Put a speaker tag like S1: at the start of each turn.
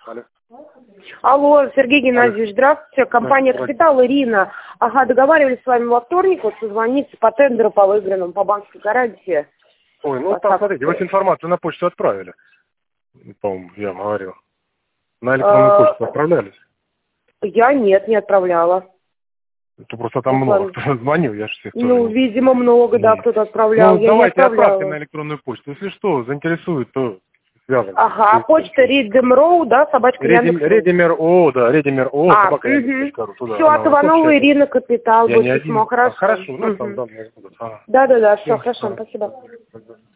S1: Алло.
S2: Алло, Сергей Геннадьевич, здравствуйте. Компания
S1: Да,
S2: «Капитал», Ирина. Ага, договаривались с вами во вторник, вот созвониться по тендеру по выигранному, по банковской гарантии.
S1: Ой, ну там, смотрите, вы информацию на почту отправили. По-моему, я вам говорил. На электронную почту отправлялись?
S2: Я нет, не отправляла.
S1: Это просто там много кто звонил, я же всех тоже
S2: Ну,
S1: не...
S2: видимо, много, да, кто-то отправлял.
S1: Ну,
S2: Я не
S1: давайте
S2: отправляла.
S1: отправьте на электронную почту. Если что, заинтересует, то связывайтесь.
S2: Ага, почта Ридемроу, да, собачка Яндекс.
S1: Редимер ООО, да, Редимер ООО, собака
S2: Все, от Иванова Ирина, «Капитал»,
S1: я
S2: будет
S1: не
S2: письмо,
S1: один.
S2: хорошо.
S1: Хорошо, ну там, да,
S2: Да-да-да, все,
S1: Всё,
S2: хорошо,
S1: ага.
S2: спасибо.